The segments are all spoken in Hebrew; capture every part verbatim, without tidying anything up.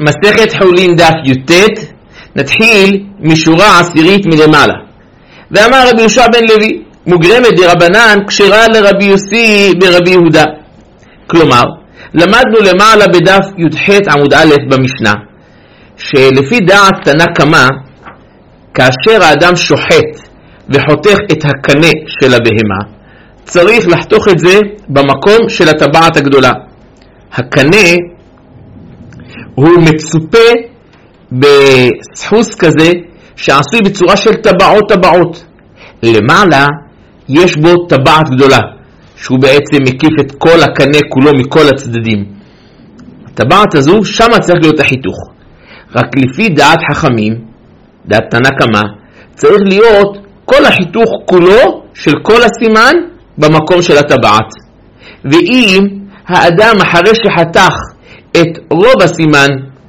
מסכת חולין דף י"ט, נתחיל משורה עשירית מלמעלה. ואמר רבי יהושע בן לוי, מוגרמת דרבנן כשרה לרבי יוסי ברבי יהודה. כלומר, למדנו למעלה בדף י"ח עמוד א' במשנה, שלפי דעת תנא קמא, כאשר האדם שוחט וחותך את הקנה של הבהמה, צריך לחתוך את זה במקום של הטבעת הגדולה. הקנה הוא מצופה בסחוס כזה שעשוי בצורה של טבעות טבעות. למעלה יש בו טבעת גדולה שהוא בעצם מקיף את כל הקנה כולו מכל הצדדים. הטבעת הזו שמה צריך להיות החיתוך. רק לפי דעת חכמים, דעת תנא קמא, צריך להיות כל החיתוך כולו של כל הסימן במקום של הטבעת. ואם האדם אחרי שחתך את רוב הסימן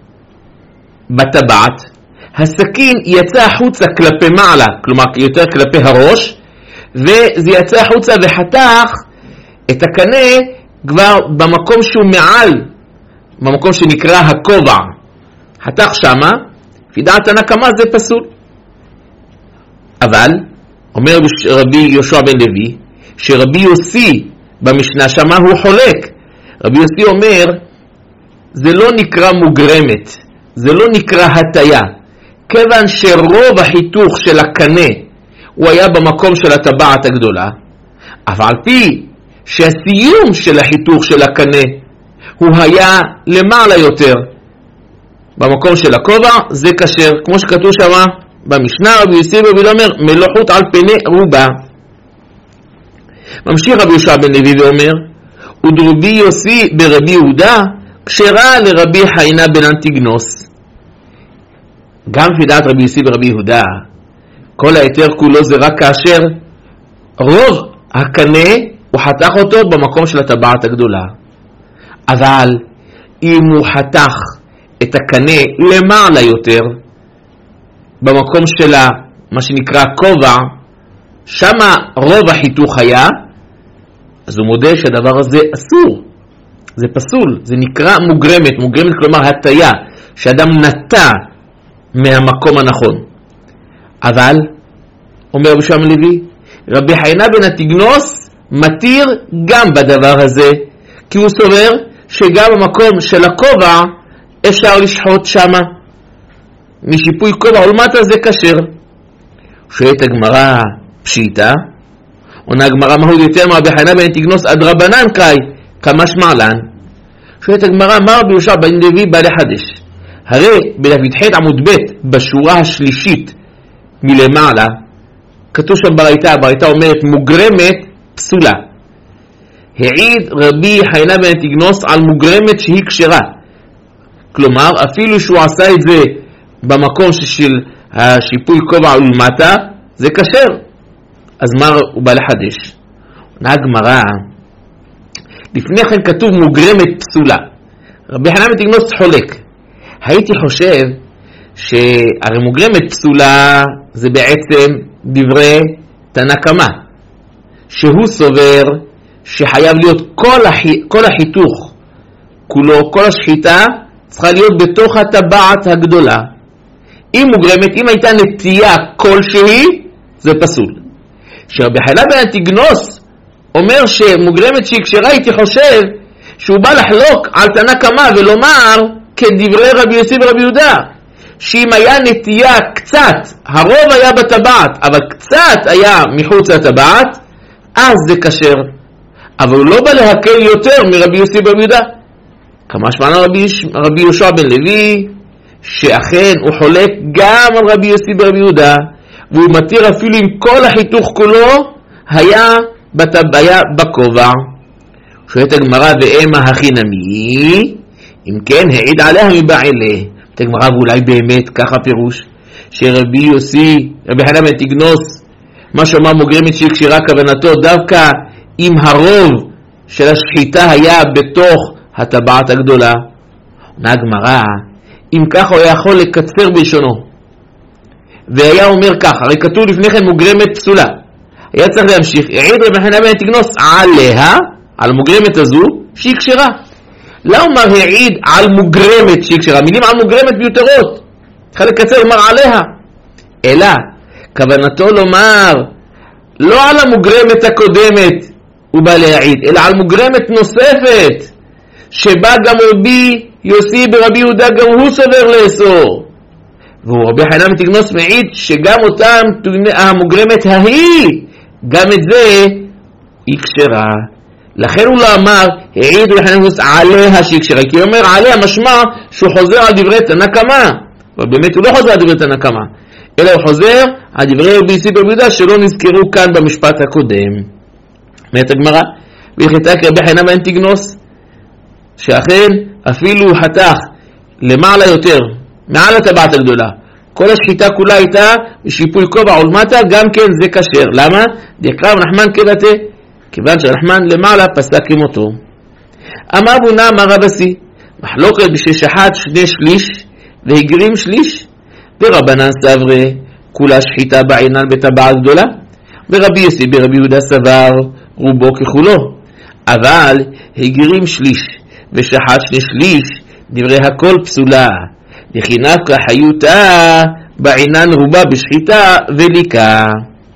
בטבעת, הסכין יצא החוצה כלפי מעלה, כלומר יותר כלפי הראש, וזה יצא החוצה וחתך את הקנה כבר במקום שהוא מעל, במקום שנקרא הכובע. חתך שמה, לפי דעת תנא קמא זה פסול. אבל, אומר רבי יהושע בן לוי, שרבי יוסי במשנה שמה הוא חולק. רבי יוסי אומר, זה לא נקרא מוגרמת, זה לא נקרא הטיה, כיוון שרוב החיתוך של הקנה הוא היה במקום של הטבעת הגדולה, אבל על פי שהסיום של החיתוך של הקנה הוא היה למעלה יותר במקום של הכובע, זה כשר, כמו שכתוב שמה במשנה. רבי יוסי ברבי יהודה אומר, מלוכות על פני רובה. ממשיך רבי יהושע בן לוי ואומר, ודרבי יוסי ברבי יהודה כשרה לרבי חיינה בן אנטיגנוס. גם לפי דעת רבי יוסי ברבי יהודה, כל היתר כולו זה רק כאשר רוב הקנה הוא חתך אותו במקום של הטבעת הגדולה. אבל אם הוא חתך את הקנה למעלה יותר במקום של מה שנקרא כובע, שמה רוב החיתוך היה, אז הוא מודה שהדבר הזה אסור, זה פסול, זה נקרא מוגרמת. מוגרמת כלומר הטיה, שאדם נטע מהמקום הנכון. אבל אומר רבי יהושע בן לוי, רבי חיינה בן אנטיגנוס מתיר גם בדבר הזה, כי הוא סובר שגם במקום של הכובע אפשר לשחוט שמה, משיפוי כובע ולמטה זה כשר. שואלת הגמרא, פשיטה? עונה הגמרא, מהו יותר מרבי חיינה בן אנטיגנוס עד רבנן קאי כמה שמעלן? שואלת הגמרא, מה רבי יהושע בן לוי בא לחדש? הרי בדף י"ח עמוד ב' בשורה השלישית מלמעלה כתוב שם ברייתא, הברייתא אומרת מוגרמת פסולה. העיד רבי חיינה בן אנטיגנוס על מוגרמת שהיא כשרה, כלומר אפילו שהוא עשה את זה במקום של השיפוי כובע ולמטה זה כשר. אז מה הוא בא לחדש? עונה הגמרא, לפני כן כתוב מוגרמת פסולה, רבי חיינה בן אנטיגנוס חולק. הייתי חושב שהרי מוגרמת פסולה זה בעצם דברי תנא קמא, שהוא סובר שחייב להיות כל, החי... כל החיתוך כולו, כל השחיטה צריכה להיות בתוך הטבעת הגדולה. אם מוגרמת, אם הייתה נטייה כלשהי, זה פסול. שרבי חיינה בן אנטיגנוס אומר שמוגרמת שהיא כשרה, הייתי חושב שהוא בא לחלוק על תנא קמא ולומר כדברי רבי יוסי ורבי יהודה, שאם היה נטייה קצת, הרוב היה בטבעת, אבל קצת היה מחוץ לטבעת, אז זה כשר. אבל הוא לא בא להקל יותר מרבי יוסי ורבי יהודה. כמה שמענו רבי, רבי יהושע בן לוי, שאכן הוא חולק גם על רבי יוסי ורבי יהודה, והוא מתיר אפילו עם כל החיתוך כולו היה בטבעה בכובע. שואלת הגמרא, ואמה הכי נמי? אם כן, העיד עליה מבעלה. תגמרא, ואולי באמת ככה פירוש שרבי יוסי, רבי חיינה בן אנטיגנוס, מה שאומר מוגרמת שהיא כשרה, כוונתו דווקא אם הרוב של השחיטה היה בתוך הטבעת הגדולה. עונה הגמרא, אם ככה הוא היה יכול לקצר בלשונו והיה אומר ככה, הרי כתוב לפני כן מוגרמת פסולה, היה צריך להמשיך, העיד רבי חיינה בן אנטיגנוס עליה, על המוגרמת הזו שהיא כשרה. לא אומר העיד על מוגרמת שהיא כשרה, מילים על מוגרמת מיותרות, חלק קצר אומר עליה, אלא כוונתו לומר לא על המוגרמת הקודמת הוא בא להעיד, אלא על מוגרמת נוספת שבה גם רבי יוסי ברבי יהודה גם הוא סובר לאסור, והוא רבי חנינא בן תגנוס מעיד שגם אותם המוגרמת ההיא גם את זה היא כשרה. לכן הוא לא אמר העיד רבי חנינא בן תגנוס עליה שהיא כשרה, כי הוא אומר עליה משמע שהוא חוזר על דברי תנא קמא, אבל באמת הוא לא חוזר על דברי תנא קמא, אלא הוא חוזר על דברי רבי יוסי ברבי יהודה שלא נזכרו כאן במשפט הקודם. אומרת הגמרא, והחליטה כרבי חנינא בן תגנוס שאכן אפילו הוא חתך למעלה יותר מעל הטבעת הגדולה, כל השחיטה כולה הייתה בשיפוי כובע ולמטה, גם כן זה כשר. למה? דקרב נחמן כדתה, כיוון שנחמן למעלה פסק כמותו. אמר בונה אמר רבסי, מחלוקת בששחט שני שליש והגרים שליש, ורבנן סברי כולה שחיטה בעינן בטבעת גדולה, ורבי יוסי ברבי יהודה סבר רובו ככולו, אבל הגרים שליש ושחט שני שליש דברי הכל פסולה, דחינף כחיותה בעינן רובה בשחיטה וליקה.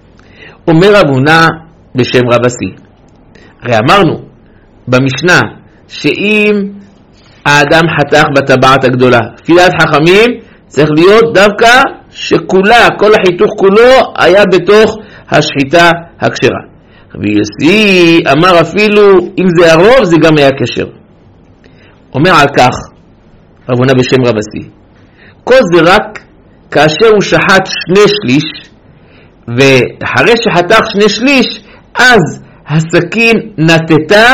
אומר רבונה בשם רבסי, הרי אמרנו במשנה שאם האדם חתך בטבעת הגדולה, לפי דעת חכמים צריך להיות דווקא שכולה, כל החיתוך כולו היה בתוך השחיטה הכשרה. רבי יוסי אמר אפילו אם זה הרוב זה גם היה כשר. אומר על כך רבונה בשם רבסי, כל זה רק כאשר הוא שחט שני שליש, ואחרי שחתך שני שליש אז הסכין נטטה,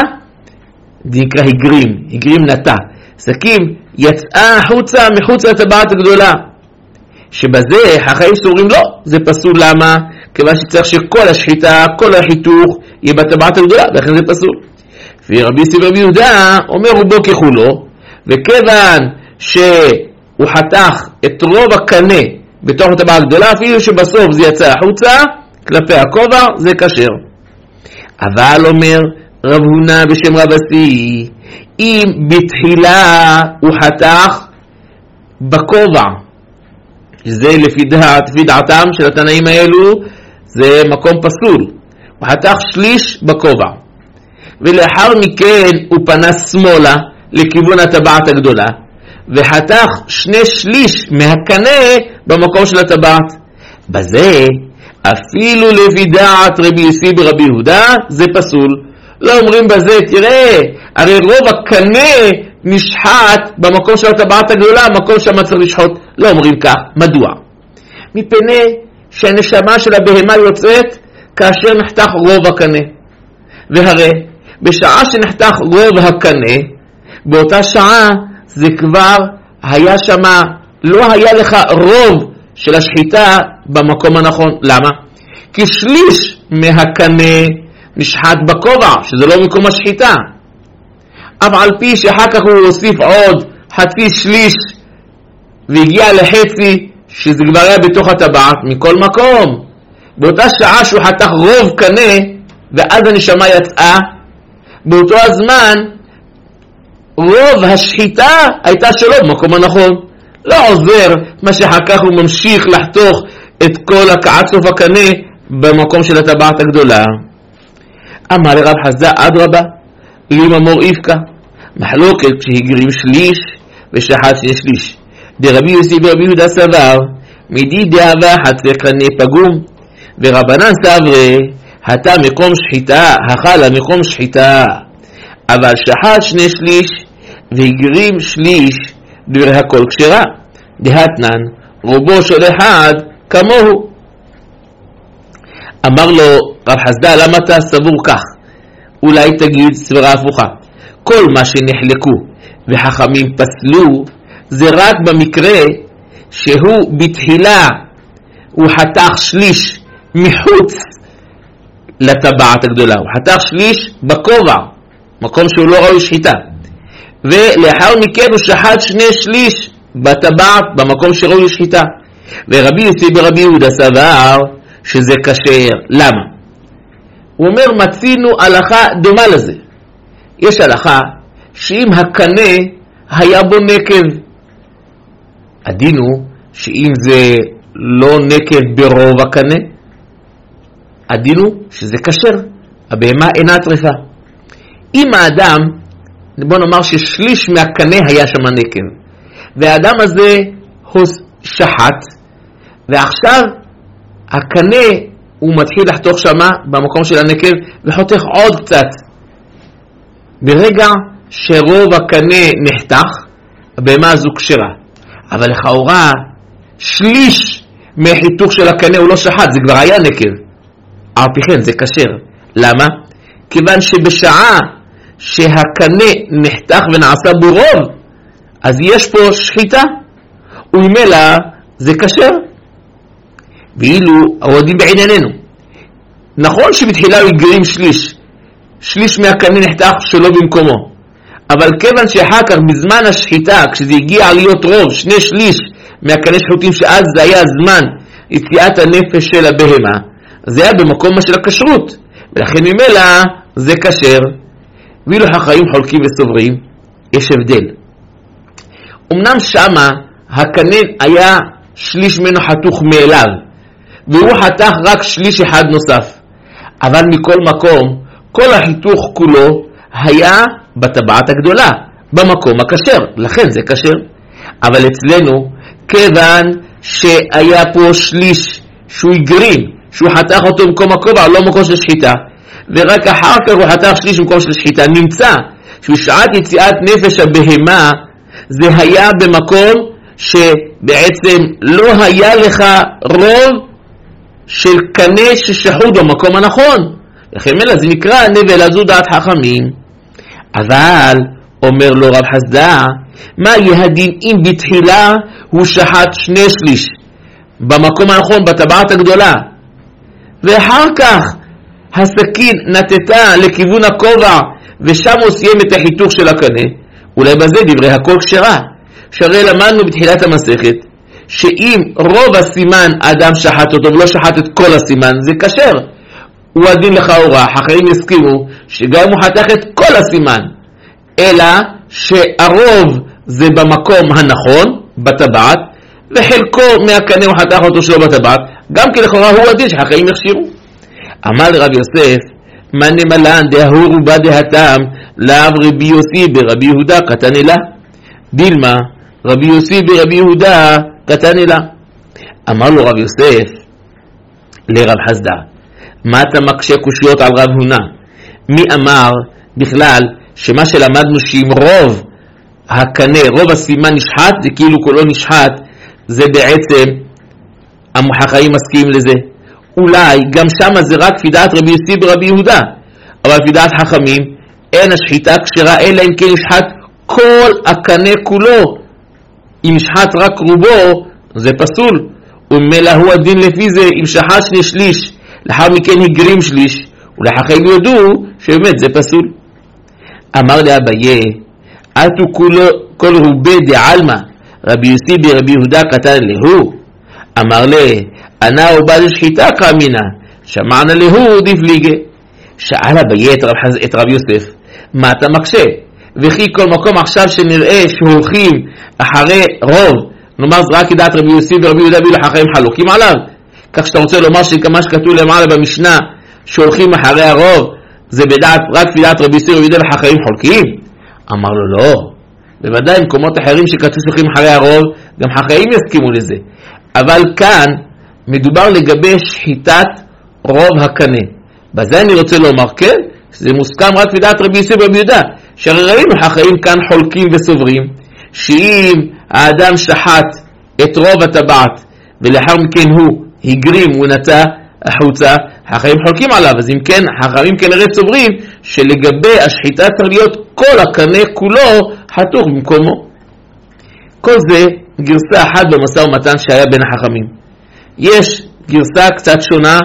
זה נקרא הגרים, הגרים נטה, סכין יצאה החוצה מחוץ לטבעת הגדולה, שבזה החיים סורים לא, זה פסול. למה? כיוון שצריך שכל השחיטה, כל החיתוך יהיה בטבעת הגדולה, לכן זה פסול. ורבי יוסי ברבי יהודה אומר רובו ככולו, וכיוון שהוא חתך את רוב הקנה בתוך הטבעת הגדולה, אפילו שבסוף זה יצא החוצה כלפי הכובע, זה כשר. אבל אומר רב הונא בשם רבסי, אם בתחילה הוא חתך בכובע, זה לפי דעת, לפי דעתם של התנאים האלו, זה מקום פסול, הוא חתך שליש בכובע, ולאחר מכן הוא פנה שמאלה לכיוון הטבעת הגדולה, וחתך שני שליש מהקנה במקום של הטבעת, בזה אפילו לפי דעת רבי יוסי ברבי יהודה זה פסול. לא אומרים בזה, תראה, הרי רוב הקנה נשחט במקום של הטבעת הגדולה, המקום שם צריך לשחוט. לא אומרים כך. מדוע? מפני שהנשמה של הבהמה יוצאת כאשר נחתך רוב הקנה, והרי בשעה שנחתך רוב הקנה, באותה שעה זה כבר היה שמה, לא היה לך רוב של השחיטה במקום הנכון. למה? כי שליש מהקנה נשחט בכובע, שזה לא מקום השחיטה, אבל על פי שאחר כך הוא הוסיף עוד חצי שליש והגיע לחצי, שזה כבר היה בתוך הטבעת. מכל מקום, באותה שעה שהוא חתך רוב קנה ואז הנשמה יצאה, באותו הזמן רוב השחיטה הייתה שלו במקום הנכון. לא עוזר מה שאחר כך הוא ממשיך לחתוך את כל עד סוף הקנה במקום של הטבעת הגדולה. אמר לרב חסדא אדרבה, לימה מור איפקה, מחלוקת כשהגרים שליש ושחט שני שליש. דרבי יוסי ברבי יהודה סבר, מדי דאבה חצי קנה פגום, ורבנן סברי, התה מקום שחיטה, החלה מקום שחיטה, אבל שחט שני שליש והגרים שליש, דברי הכל כשרה, דהתנן רובו של אחד כמוהו. אמר לו רב חסדא, למה אתה סבור כך? אולי תגיד סברה הפוכה, כל מה שנחלקו וחכמים פסלו זה רק במקרה שהוא בתחילה הוא חתך שליש מחוץ לטבעת הגדולה, הוא חתך שליש בכובע, מקום שהוא לא ראוי שחיטה, ולאחר מכן הוא שחט שני שליש בטבעת במקום שראוי שחיטה. ורבי יוסי ברבי יהודה סבר שזה כשר. למה? הוא אומר מצינו הלכה דומה לזה. יש הלכה שאם הקנה היה בו נקב, הדין הוא שאם זה לא נקב ברוב הקנה, הדין הוא שזה כשר, הבהמה אינה טרפה. אם האדם, בוא נאמר ששליש מהקנה היה שם נקב, והאדם הזה שחט, ועכשיו הקנה הוא מתחיל לחתוך שמה במקום של הנקב וחותך עוד קצת. ברגע שרוב הקנה נחתך, הבהמה הזו כשרה. אבל לכאורה שליש מהחיתוך של הקנה הוא לא שחט, זה כבר היה נקב. אף כן זה כשר. למה? כיוון שבשעה שהקנה נחתך ונעשה בו רוב, אז יש פה שחיטה, וממילא זה כשר. ואילו העודים בענייננו, נכון שבתחילה הוא יגרים שליש, שליש מהקנה נחתך שלא במקומו, אבל כיוון שאחר כך בזמן השחיטה, כשזה הגיע להיות רוב, שני שליש מהקנה שחוטים, שאז זה היה זמן יציאת הנפש של הבהמה, זה היה במקום של הכשרות, ולכן ממילא זה כשר. ואילו החיים חולקים וסוברים, יש הבדל. אמנם שמה הקנה היה שליש ממנו חתוך מאליו, והוא חתך רק שליש אחד נוסף, אבל מכל מקום כל החיתוך כולו היה בטבעת הגדולה, במקום הכשר, לכן זה כשר. אבל אצלנו, כיוון שהיה פה שליש שהוא יגרים, שהוא חתך אותו במקום הכובע, לא מקום של שחיטה, ורק אחר כך הוא חתך שליש במקום של שחיטה, נמצא שהוא שעת יציאת נפש הבהמה, זה היה במקום שבעצם לא היה לך רוב של קנה ששחוט במקום הנכון, לכן מלא זה נקרא נבל, הזו דעת חכמים. אבל אומר לו רב חסדא, מה יהיה הדין אם בתחילה הוא שחט שני שליש במקום הנכון בטבעת הגדולה, ואחר כך הסכין נתתה לכיוון הכובע ושם הוא סיים את החיתוך של הקנה, אולי בזה דברי הכל כשרה. שהרי למדנו בתחילת המסכת שאם רוב הסימן האדם שחט אותו ולא שחט את כל הסימן, זה כשר. הוא הדין לכאורה, אחרים הסכימו שגם הוא חתך את כל הסימן, אלא שהרוב זה במקום הנכון בטבעת, וחלקו מהקנה הוא חתך אותו שלא בטבעת, גם כי לכאורה הוא הדין שאחרים יכשירו. אמר לרב יוסף, מה נמלן דהור ובה דהתם לאו רבי יוסי ברבי יהודה קטן אלה, דילמה רבי יוסי ברבי יהודה קטן אלה. אמר לו רב יוסף לרב חסדא, מה אתה מקשה קושיות על רב הונא? מי אמר בכלל שמה שלמדנו שאם רוב הקנה, רוב הסימן נשחט, זה כאילו כולו נשחט, זה בעצם המחכאים מסכים לזה. אולי גם שמה זה רק לפי דעת רבי יוסי ברבי יהודה, אבל לפי דעת חכמים אין השחיטה כשרה אלא אם כן נשחט כל הקנה כולו. אם נשחט רק רובו זה פסול, וממילא הוא הדין לפי זה. אם שחט שני שליש לאחר מכן הגרים שליש, ולחכמים יודו שבאמת זה פסול. אמר לאביי, אתו כל רובי דעלמא רבי יוסי ברבי יהודה קטן להו. אמר לי, אנא ובא לשחיטה כאמינה, שמענה להו דפליגה. שאל אביי את רב, את רב יוסף, מה אתה מקשה? וכי כל מקום עכשיו שנראה שהולכים אחרי רוב, נאמר זה רק כדעת רבי יוסי ורבי יהודה ולחכמים חלוקים עליו, כך שאתה רוצה לומר שכמה שכתוב למעלה במשנה שהולכים אחרי הרוב זה בדעת, רק כדעת רבי יוסי ורבי יהודה ולחכמים חולקים? אמר לו לא, בוודאי מקומות אחרים שכתוב שהולכים אחרי הרוב גם חכמים יסכימו לזה, אבל כאן מדובר לגבי שחיטת רוב הקנה. בזה אני רוצה לומר כן, זה מוסכם רק כדעת רבי יוסי ורבי יהודה, שהרי ראינו חכמים כאן חולקים וסוברים שאם האדם שחט את רוב הטבעת ולאחר מכן הוא הגרים ונטע החוצה, חכמים חולקים עליו. אז אם כן, חכמים כנראה סוברים שלגבי השחיטה צריך להיות כל הקנה כולו חתוך במקומו. כל זה גרסה אחת במשא ומתן שהיה בין החכמים. יש גרסה קצת שונה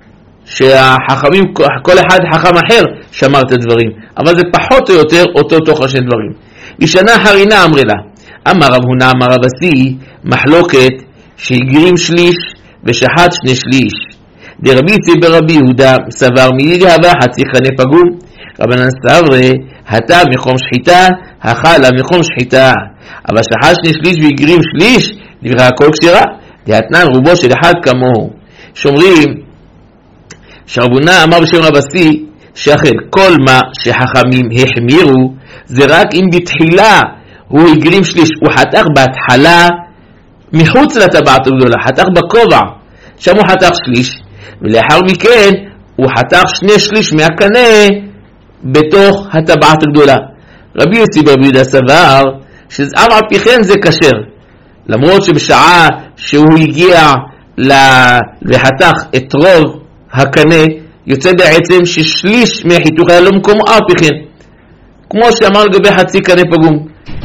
שהחכמים, כל אחד חכם אחר שמר את הדברים, אבל זה פחות או יותר אותו תוך השני דברים. בשנה חרינה אמרה לה, אמר רב הונא אמר רב אסי, מחלוקת שהגרים שליש ושחט שני שליש. דרבי יוסי ברבי יהודה סבר מידי הווה חצי קנה פגום, רבנן סברי, הטב מחום שחיטה, החלה מחום שחיטה. אבל שחט שני שליש והגרים שליש, נברא הכל כשרה. דהתנן רובו של אחד כמוהו. שאומרים, שרבונה אמר בשם רבסי, שאכן כל מה שחכמים החמירו, זה רק אם בתחילה הוא הגרים שליש, הוא חתך בהתחלה מחוץ לטבעת הגדולה, חתך בכובע, שם הוא חתך שליש, ולאחר מכן הוא חתך שני שליש מהקנה בתוך הטבעת הגדולה. רבי יוסי ברבי יהודה סבר שאף על פי כן זה כשר, למרות שבשעה שהוא הגיע וחתך את רוב הקנה, יוצא בעצם ששליש מהחיתוך היה לו מקומו אף פי כן, כמו שאמר לגבי חצי קנה פגום.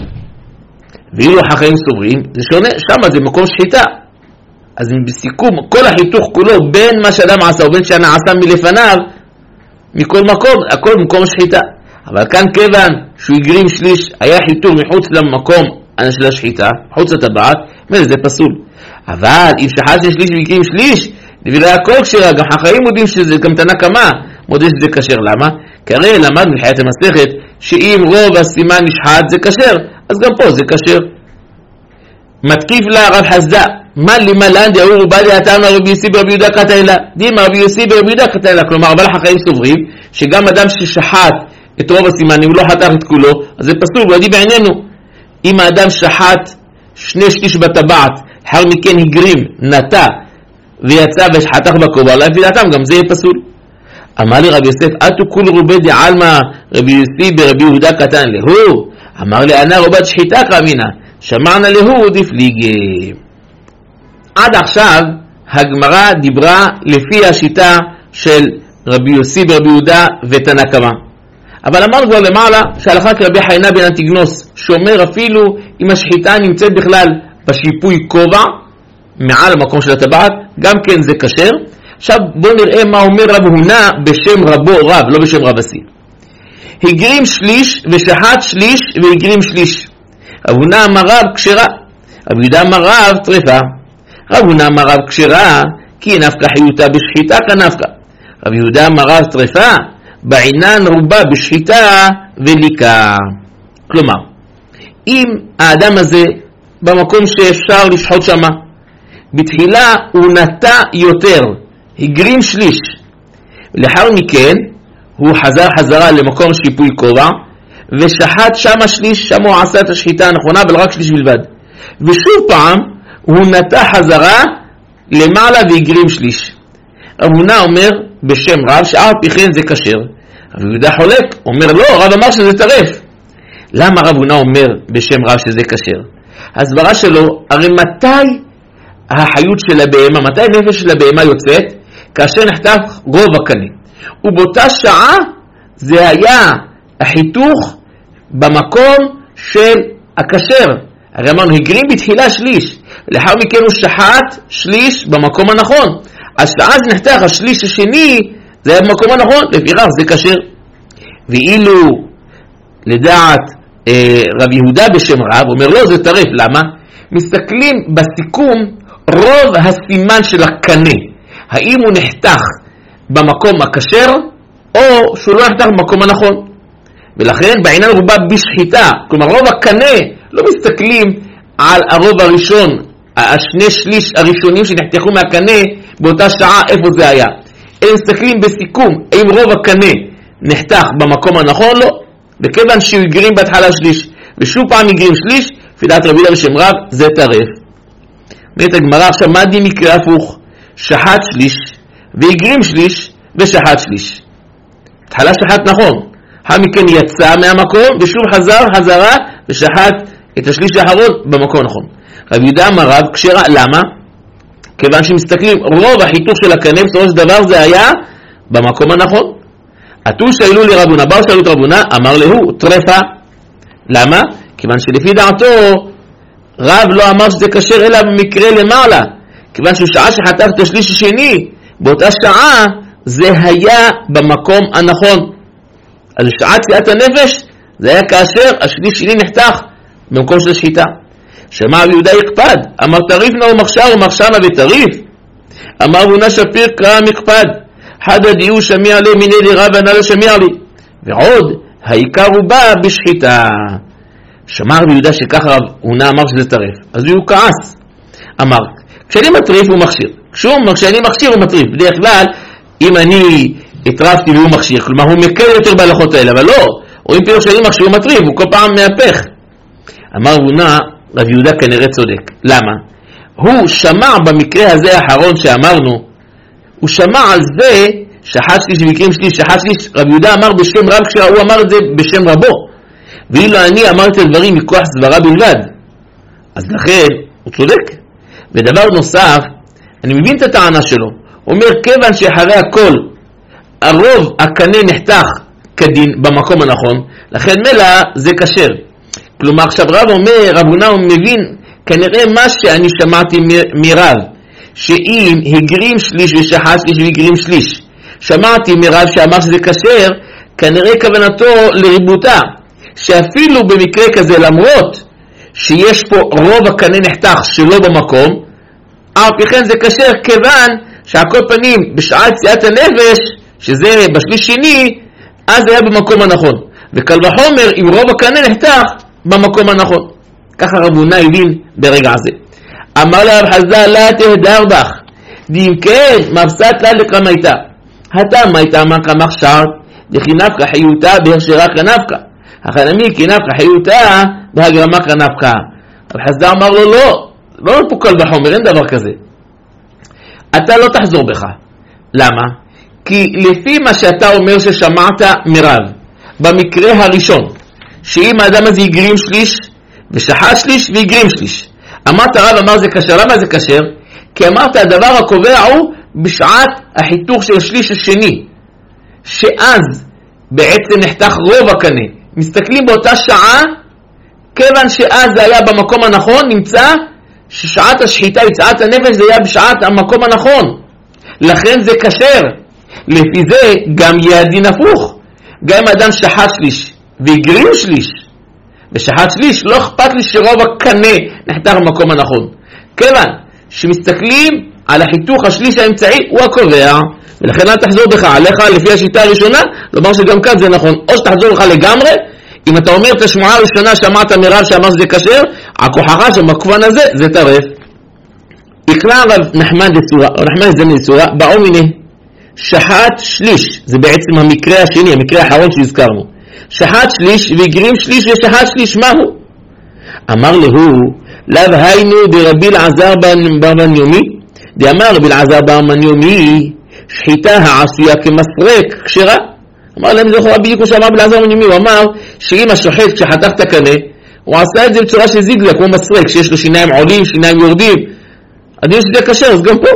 ואילו החכמים סוברים, זה שונה, שם זה מקום שחיטה. אז בסיכום, כל החיתוך כולו, בין מה שאדם עשה ובין שנעשה מלפניו, מכל מקום, הכל מקום שחיטה. אבל כאן כיוון שהוא הגרים שליש, היה חיתוך מחוץ למקום של השחיטה, מחוץ לטבעת, זה פסול. אבל אם שחט שליש והגרים שליש, דברי הכל כשרה, גם החכמים מודים שזה גם תנא קמא, מודה שזה כשר. למה? כי הרי למד מחיית המסכת, שאם רוב הסימן נשחט זה כשר, אז גם פה זה כשר. מתקיף לה רב חסדה, מה לימה לאן דאור ובדי אתם רבי יוסי ברבי יהודה קטיילה, דימה רבי יוסי ברבי יהודה קטיילה. כלומר, אבל החכמים סוברים שגם אדם ששחט את רוב הסימנים, הוא לא חתך את כולו, אז זה פסול, ועדי בעינינו. אם האדם שחט שני שליש בטבעת, לאחר מכן הגרים, נטע ויצא ושחתך בכובע, לפי דעתם גם זה יהיה פסול. אמר לי רבי יוסף, אתו כול רובי דעלמא רבי יוסי ברבי יהודה קטן להו. אמר לי, אנא רובת שחיטה קמינה, שמענה להו דפליגי. עד עכשיו הגמרא דיברה לפי השיטה של רבי יוסי ברבי יהודה ותנא קמא. אבל אמר כבר למעלה שהלכה כרבי חיינה בן אנטיגנוס, שאומר אפילו אם השחיטה נמצאת בכלל בשיפוי כובע מעל המקום של הטבעת, גם כן זה כשר. עכשיו בואו נראה מה אומר רב הונא בשם רבו רב, לא בשם רב אסי. הגרים שליש ושחט שליש והגרים שליש. רב הונא אמר רב כשרה, רב יהודה אמר רב טרפה. רב הונא אמר רב כשרה כי נפקא חיותה בשחיטה כנפקא. רב יהודה אמר רב טרפה, בעינן רובה בשחיטה וליקה. כלומר, אם האדם הזה במקום שאפשר לשחוט שמה, בתחילה הוא נטע יותר, הגרים שליש, ולאחר מכן הוא חזר חזרה למקום שיפוי כובע ושחט שמה שליש, שם הוא עשה את השחיטה הנכונה אבל רק שליש בלבד, ושוב פעם הוא נטע חזרה למעלה והגרים שליש. רב הונא אומר בשם רב שאף פי כן זה כשר. רב יהודה חולק, אומר לא, רב אמר שזה טרף. למה רב הונא אומר בשם רב שזה כשר? הסברה שלו, הרי מתי החיות של הבהמה, מתי הנפש של הבהמה יוצאת? כאשר נחתך רוב הקנה, ובאותה שעה זה היה החיתוך במקום של הכשר. הרי אמרנו הגרים בתחילה שליש, לאחר מכן הוא שחט שליש במקום הנכון, אז שעה זה נחתך השליש השני זה היה במקום הנכון, לפיכך זה כשר. ואילו לדעת אה, רב יהודה בשם רב אומר לא, זה טרף. למה? מסתכלים בסיכום רוב הסימן של הקנה, האם הוא נחתך במקום הכשר או שהוא לא נחתך במקום הנכון. ולכן בעינן רובה בשחיטה, כלומר רוב הקנה, לא מסתכלים על הרוב הראשון, השני שליש הראשונים שנחתכו מהקנה באותה שעה איפה זה היה, הם מסתכלים בסיכום האם רוב הקנה נחתך במקום הנכון לא, וכיוון שהוא הגרים בהתחלה שליש ושוב פעם הגרים שליש, לפי דעת רבי יהודה בשם רב זה טרף. אומרת הגמרא עכשיו, מה דין מקרה הפוך? שחט שליש והגרים שליש ושחט שליש, התחלה שחט נכון, אחר מכן יצא מהמקום ושוב חזר חזרה ושחט את השליש האחרון במקום הנכון. רב יהודה אמר רב כשרה. למה? כיוון שמסתכלים רוב החיתוך של הקנה בסופו של דבר זה היה במקום הנכון. עתו שאלו לרב הונא, באו שאלו את רב הונא, אמר להו טרפה. למה? כיוון שלפי דעתו רב לא אמר שזה כשר אלא במקרה למעלה, כיוון ששעה שחתך את השליש השני באותה שעה זה היה במקום הנכון, אז שעת יציאת הנפש זה היה כאשר השליש השני נחתך במקום של השחיטה. שמע רבי יהודה יקפד, אמר תריף נא ומחשר ומחשנה ותריף. אמר הונא שפיר קרא מקפד, חדא דיהו שמיע לי מיני לי רב ענה לו שמיע לי, ועוד, העיקר הוא בא בשחיטה. שמע רבי יהודה שככה רב הונא אמר שזה טרף, אז הוא כעס. אמר, כשאני מטריף הוא מכשיר. כשאני מכשיר הוא מטריף. בדרך כלל, אם אני הטרפתי והוא מכשיר, כלומר הוא מקל יותר בהלכות האלה, אבל לא. רואים פתאום כשאני מכשיר הוא מטריף, הוא כל פעם מהפך. אמר רב הונא, רבי יהודה כנראה צודק. למה? הוא שמע במקרה הזה האחרון שאמרנו, הוא שמע על זה שחט שליש ומקרים שליש, שחט שליש, רבי יהודה אמר בשם רב, כשהוא אמר את זה בשם רבו. ואילו אני אמרתי את הדברים מכוח סברה בלבד. אז לכן הוא צודק. ודבר נוסף, אני מבין את הטענה שלו. הוא אומר, כיוון שאחרי הכל הרוב הקנה נחתך כדין במקום הנכון, לכן מלא זה כשר. כלומר עכשיו רב אומר, רב הונא הוא מבין כנראה מה שאני שמעתי מ- מרב, שאם הגרים שליש ושחט שליש והגרים שליש, שמעתי מרב שאמר שזה כשר, כנראה כוונתו לריבותה, שאפילו במקרה כזה למרות שיש פה רוב הקנה נחתך שלא במקום, אף לכן זה כשר, כיוון שהכל פנים בשעת יציאת הנפש, שזה בשליש שני, אז היה במקום הנכון. וקל וחומר אם רוב הקנה נחתך במקום הנכון. ככה רב הונא הבין ברגע הזה. אמר לה רב חסדא, לה תהדר בך, דאם כן מפסת לה לקרמייתה. הטעם הייתה אמר כמכשיר, דכי נפקא חיותה בהכשרה כנפקא. החנמי כי נפקא חיותה בהגרמה כנפקא. רב חסדא אמר לו לא, לא פה קל וחומר, אין דבר כזה. אתה לא תחזור בך. למה? כי לפי מה שאתה אומר ששמעת מרב, במקרה הראשון, שאם האדם הזה יגרים שליש, ושחט שליש ויגרים שליש. אמרת רב אמר זה כשר, למה זה כשר? כי אמרת הדבר הקובע הוא בשעת החיתוך של השליש השני, שאז בעצם נחתך רוב הקנה. מסתכלים באותה שעה, כיוון שאז זה היה במקום הנכון, נמצא ששעת השחיטה, יציאת הנפש, זה היה בשעת המקום הנכון. לכן זה כשר. לפי זה גם יהיה הדין הפוך. גם אם האדם שחט שליש והגרים שליש, ושחט שליש, לא אכפת לי שרוב הקנה נחתך במקום הנכון. כיוון שמסתכלים על החיתוך השליש האמצעי, הוא הקובע, ולכן אל תחזור בך עליך לפי השיטה הראשונה, לומר שגם כאן זה נכון. או שתחזור לך לגמרי, אם אתה אומר את השמועה הראשונה שמעת מרב שאמר שזה כשר, הכוחרה שבמכוון הזה זה טרף. יקרא רב נחמן דצורה, או נחמן זמן דצורה, באו מיני, שחט שליש, זה בעצם המקרה השני, המקרה האחרון שהזכרנו. שחט שליש והגרים שליש ושחט שליש, מהו? אמר לו, לאו היינו ברבי אלעזר בר מניומי, דאמר רבי אלעזר בר מניומי, שחיטה העשויה כמסרק כשרה. אמר להם זה לכאורה בדיוק כמו שאמר רבי אלעזר בר מניומי, הוא אמר שאם השוחט כשחתך את הקנה, הוא עשה את זה בצורה של זיגזג, כמו מסרק, שיש לו שיניים עולים, שיניים יורדים, הדין שזה כשר, אז גם פה.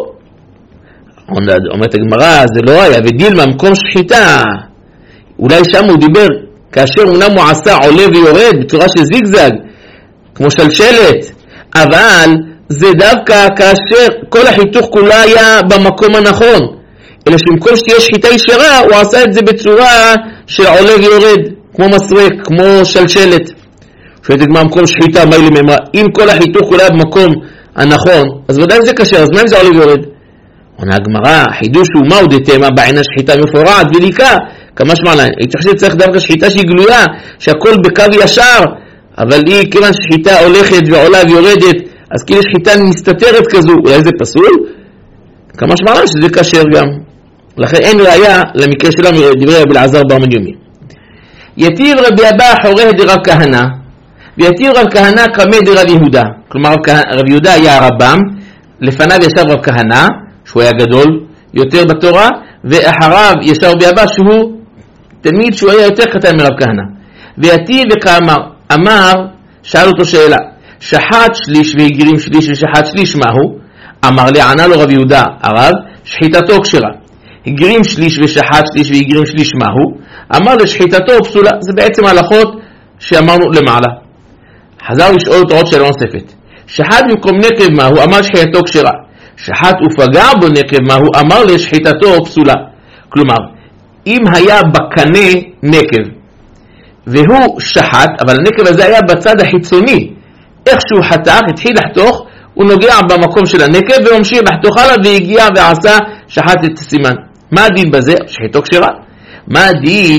אומרת הגמרא, זה לא היה, ודילמה מקום שחיטה, אולי שם הוא דיבר, כאשר אומנם הוא עשה עולה ויורד בצורה של זיגזג, כמו שלשלת, אבל זה דווקא כאשר כל החיתוך כולה היה במקום הנכון, אלא שבמקום שתהיה שחיטה ישרה, הוא עשה את זה בצורה של עולה ויורד, כמו מסרק, כמו שלשלת. שואלת הגמרא, מקום שחיטה, מה היא לממרה? אם כל החיתוך כולה היה במקום הנכון, אז ודאי זה קשה, אז מה אם זה עולה ויורד? עונה הגמרא, החידוש הוא מהו דתמה בעינה שחיטה מפורעת וליקה, כמה שמעלה, היא צריך דווקא שחיטה שהיא גלויה, שהכל בקו ישר, אבל היא כיוון שחיטה הולכת ועולה ויורדת, אז כאילו שחיטה מסתתרת כזו, אולי זה פסול? כמה שמעלה שזה כשר גם. לכן אין ראיה למקרה שלנו דברי רבי אלעזר בר מניומי. יתיב רבי אבא חורך דרב כהנא, ויתיב רב כהנא קמא דרב יהודה. כלומר רב יהודה היה הרבם, לפניו ישב רב כהנא, שהוא היה גדול יותר בתורה, ואחריו ישב רבי אבא שהוא תלמיד שהוא היה יותר קטן מרב כהנא. ויתיב וכאמר, אמר, שאל אותו שאלה, שחט שליש והגרים שליש ושחט שליש מהו? אמר לי, ענה לו רב יהודה, הרב, שחיטתו כשרה. הגרים שליש ושחט שליש והגרים שליש מהו? אמר לו, שחיטתו פסולה. זה בעצם הלכות שאמרנו למעלה. חזר לשאול אותו עוד שאלה נוספת. שחט במקום נקב מהו? אמר שחיטתו כשרה. שחט ופגע בו נקב מהו? אמר לי, שחיטתו פסולה. כלומר, אם היה בקנה נקב, והוא שחט, אבל הנקב הזה היה בצד החיצוני, איך שהוא חתך, התחיל לחתוך, הוא נוגע במקום של הנקב וממשיך לחתוך הלאה והגיע ועשה שחט את הסימן. מה הדין בזה? שחיטתו כשרה. מה הדין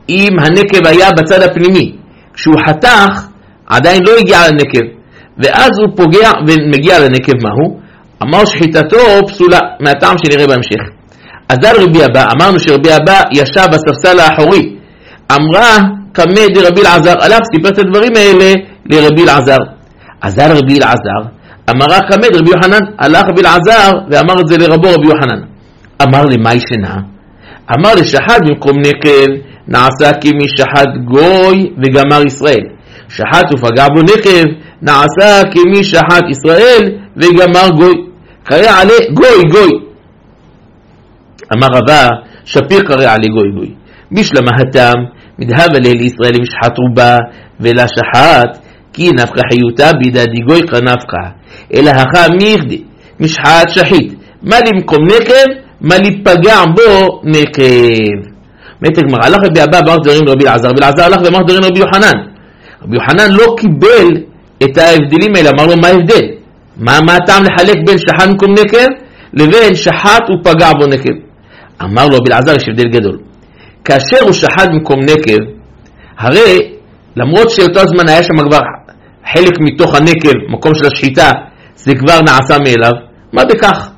אם הנקב היה בצד הפנימי. כשהוא חתך, עדיין לא הגיע לנקב, ואז הוא פוגע ומגיע לנקב. מהו? אמר שחיטתו פסולה, מהטעם שנראה בהמשך. עזר רבי אבא, אמרנו שרבי אבא ישב בספסל האחורי, אמרה קמא דרבי אלעזר, עליו סיפר את הדברים האלה לרבי אלעזר. עזר רבי אלעזר, אמרה קמא דרבי יוחנן, הלך רבי אלעזר ואמר את זה לרבו רבי יוחנן. אמר למאי שנה? אמר לשחט במקום נקב, נעשה כמי שחט גוי וגמר ישראל. שחט ופגע בו נקב, נעשה כמי שחט ישראל וגמר גוי. קרא עלי גוי גוי. אמר רבה, שפיר קרא עלי גוי גוי. בשלמה התם, מדהב עלי לישראל משחט רובה ולה שחט, כי נפקה חיותה בידה דיגוי כנפקה. אלא הכה מיכדי, משחט שחית. מה למקום נקב, מה לפגע בו נקב. מתק מראה, הלך רבי אבא ואמר דברים לרבי אלעזר, ולעזר הלך ואמר דברים לרבי יוחנן. רבי יוחנן לא קיבל את ההבדלים האלה, אמר לו מה ההבדל? מה, מה הטעם לחלק בין שחט במקום נקב לבין שחט ופגע בו נקב? אמר לו רבי אלעזר, יש הבדל גדול. כאשר הוא שחט במקום נקב, הרי למרות שאותו הזמן היה שם כבר חלק מתוך הנקב, מקום של השחיטה, זה כבר נעשה מאליו. מה בכך?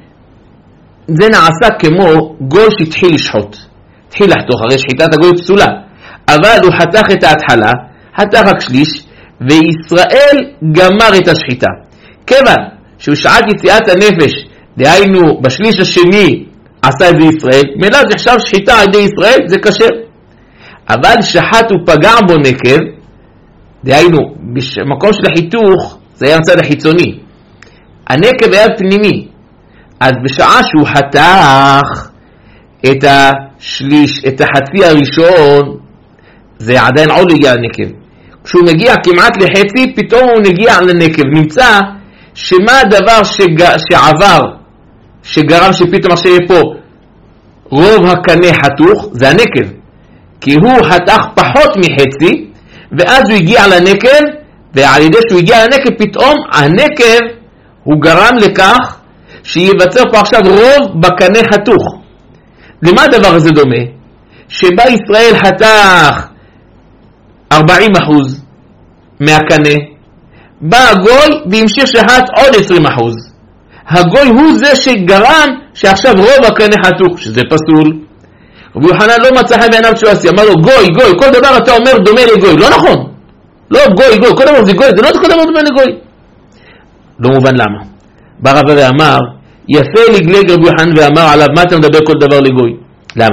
זה נעשה כמו גוי שהתחיל לשחוט, התחיל לחתוך, הרי שחיטת הגוי פסולה, אבל הוא חתך את ההתחלה, חתך רק שליש, וישראל גמר את השחיטה. כיוון שהוא שעת יציאת הנפש, דהיינו בשליש השני עשה את זה ישראל, מלא זה עכשיו שחיטה על ידי ישראל, זה קשר. אבל שחט ופגע בו נקב, דהיינו במקום של החיתוך, זה היה הצד החיצוני, הנקב היה פנימי, אז בשעה שהוא חתך את השליש, את החצי הראשון, זה עדיין עוד הגיע לנקב. כשהוא מגיע כמעט לחצי, פתאום הוא נגיע לנקב. נמצא שמה הדבר שג... שעבר, שגרם שפתאום עכשיו יהיה פה רוב הקנה חתוך, זה הנקב. כי הוא חתך פחות מחצי, ואז הוא הגיע לנקב, ועל ידי שהוא הגיע לנקב, פתאום הנקב הוא גרם לכך שיבצר פה עכשיו רוב בקנה חתוך. למה הדבר הזה דומה? שבא ישראל חתך ארבעים אחוז מהקנה, בא הגוי והמשיך שחט עוד עשרים אחוז. הגוי הוא זה שגרם שעכשיו רוב הקנה חתוך, שזה פסול. רבי יוחנן לא מצא חן בעיניו שהוא עשי, אמר לו גוי גוי, כל דבר אתה אומר דומה לגוי. לא נכון, לא גוי גוי, כל דבר זה גוי, זה לא כל דבר דומה לגוי. לא מובן למה. בא רבא ואמר, יפה לגלג רבי יוחנן ואמר עליו, מה אתה מדבר כל דבר לגוי? למה?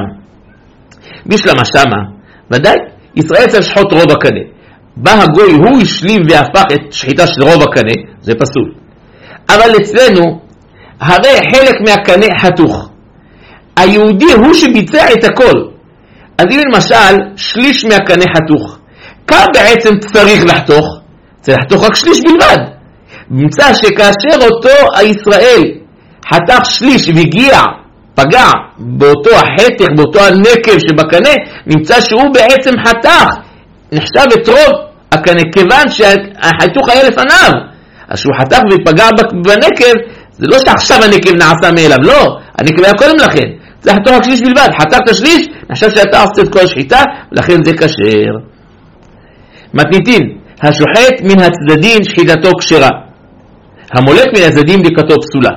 בשלמה שמה, ודאי, ישראל צריך לשחוט רוב הקנה. בא הגוי, הוא השלים והפך את שחיטה של רוב הקנה, זה פסול. אבל אצלנו, הרי חלק מהקנה חתוך. היהודי הוא שביצע את הכל. אז אם למשל, שליש מהקנה חתוך, כמה בעצם צריך לחתוך? צריך לחתוך רק שליש בלבד. נמצא שכאשר אותו הישראל חתך שליש והגיע, פגע באותו החתך, באותו הנקב שבקנה, נמצא שהוא בעצם חתך, נחשב את רוב הקנה, כיוון שהחיתוך היה לפניו. אז שהוא חתך ופגע בנקב, זה לא שעכשיו הנקב נעשה מאליו, לא, הנקב היה קודם לכן. זה חתוך רק שליש בלבד, חתכת שליש, נחשב שאתה עושה את כל השחיטה, ולכן זה כשר. מתניתין, השוחט מן הצדדים שחיטתו כשרה, המולק מן הצדדים בדיקתו פסולה.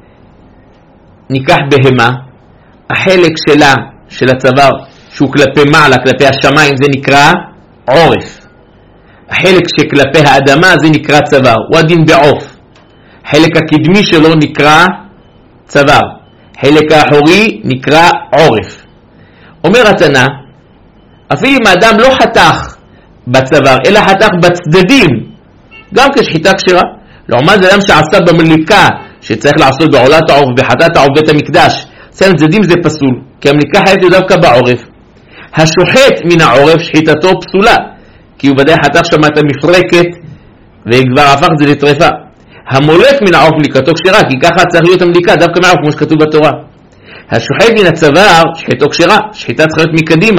ניקח בהמה, החלק שלה, של הצוואר, שהוא כלפי מעלה, כלפי השמיים, זה נקרא עורף. החלק שכלפי האדמה זה נקרא צוואר, הוא הדין בעוף. החלק הקדמי שלו נקרא צוואר, החלק האחורי נקרא עורף. אומר התנא, אפילו אם האדם לא חתך בצוואר, אלא חתך בצדדים, גם כשחיטה כשרה. לעומת זה אדם שעשה במליקה, שצריך לעשות בעולת העוף, בחטאת העוף בית המקדש, צד צדדים זה פסול, כי המליקה חייבת דווקא בעורף. השוחט מן העורף שחיטתו פסולה, כי הוא ודאי חתך שם את המפרקת, וכבר הפך את זה לטרפה. המולק מן העוף מליקתו כשרה, כי ככה צריך להיות המליקה, דווקא מהעוף כמו שכתוב בתורה. השוחט מן הצוואר, שחיטתו כשרה, שחיטה צריכה להיות מקדימה.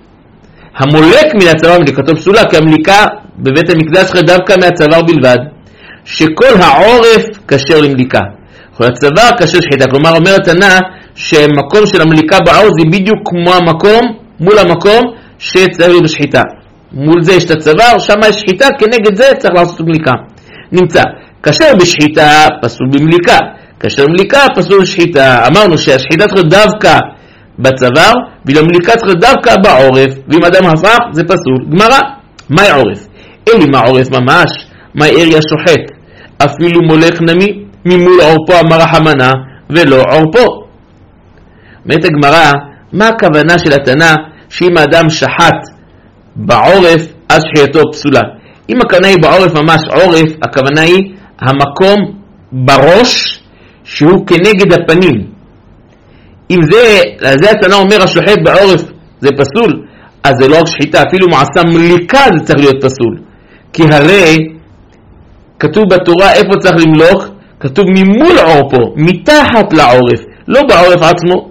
המולק מן הצוואר מליקתו פסולה, כי המליקה בבית המקדש צריכה דווקא מהצוואר בלבד. שכל העורף כשר למליקה, כל הצוואר כשר שחיטה. כלומר אומר התנא שמקום של המליקה בעורף זה בדיוק כמו המקום, מול המקום שצריך להיות בשחיטה. מול זה יש את הצוואר, שם יש שחיטה, כנגד זה צריך לעשות מליקה. נמצא, כאשר בשחיטה פסול במליקה, כאשר במליקה פסול בשחיטה. אמרנו שהשחיטה צריך דווקא בצוואר, ולמליקה צריך דווקא בעורף, ואם אדם הפך זה פסול. גמרא, מהי עורף? אלי מה עורף ממש? מה ערי השוחט? אפילו מולך נמי, ממול עורפו אמר רחמנה, ולא עורפו. אומרת הגמרא, מה הכוונה של התנא שאם האדם שחט בעורף, אז שחיטתו פסולה? אם הכוונה היא בעורף ממש עורף, הכוונה היא המקום בראש שהוא כנגד הפנים. אם זה, זה התנא אומר השוחט בעורף זה פסול, אז זה לא רק שחיטה, אפילו מעשה מליקה זה צריך להיות פסול. כי הרי כתוב בתורה איפה צריך למלוך? כתוב ממול עורפו, מתחת לעורף, לא בעורף עצמו.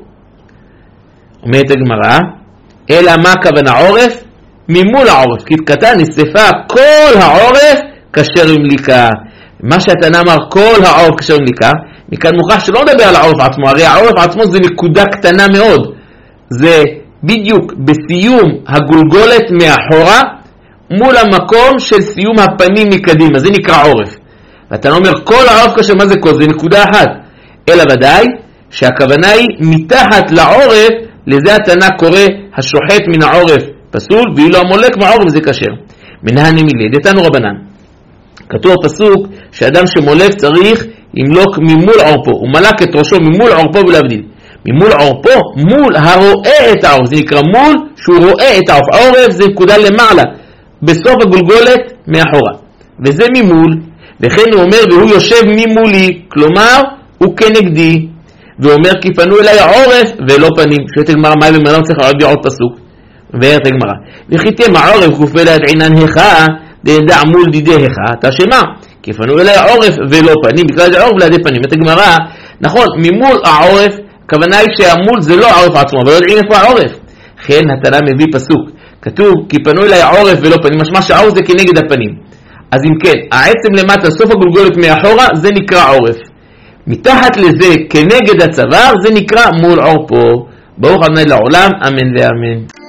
אומרת הגמרא, אלא מה הכוונה עורף? ממול העורף, כי קטן נשרפה כל העורף כשר במליקה. מה שהתנא אמר כל העורף כשר במליקה, מכאן מוכח שלא נדבר על העורף עצמו, הרי העורף עצמו זה נקודה קטנה מאוד, זה בדיוק בסיום הגולגולת מאחורה מול המקום של סיום הפנים מקדימה, זה נקרא עורף. ואתה אומר כל העורף כשר, מה זה כל? זה נקודה אחת, אלא ודאי שהכוונה היא מתחת לעורף, לזה התנא קורא השוחט מן העורף פסול, ואילו המולק מהעורף זה כשר. מנהני מילי, דתנו רבנן, כתוב הפסוק שאדם שמולק צריך למלוק ממול עורפו, הוא מלק את ראשו ממול עורפו ולהבדיל. ממול עורפו, מול הרואה את העורף, זה נקרא מול שהוא רואה את העורף. העורף זה נקודה למעלה, בסוף הגולגולת מאחורה, וזה ממול. וכן הוא אומר והוא יושב ממולי, כלומר הוא כנגדי, ואומר כי פנו אליי העורף ולא פנים. שואלת הגמרא, מה במלון צריך להביא עוד פסוק? ואומרת הגמרא, וכי תהיה העורף כופה ליד עינן הכה דדע מול דידי הכה תשמע, כי פנו אליי העורף ולא פנים, בגלל זה העורף לידי פנים. את הגמרא, נכון, ממול העורף, הכוונה היא שהמול זה לא העורף עצמו, אבל יודעים איפה העורף. כן, התנא מביא פסוק, כתוב כי פנו אליי העורף ולא פנים, משמע שהעורף זה כנגד הפנים. אז אם כן, העצם למטה, סוף הגולגולת מאחורה, זה נקרא עורף. מתחת לזה, כנגד הצוואר, זה נקרא מול עורפו. ברוך ה' לעולם, אמן ואמן.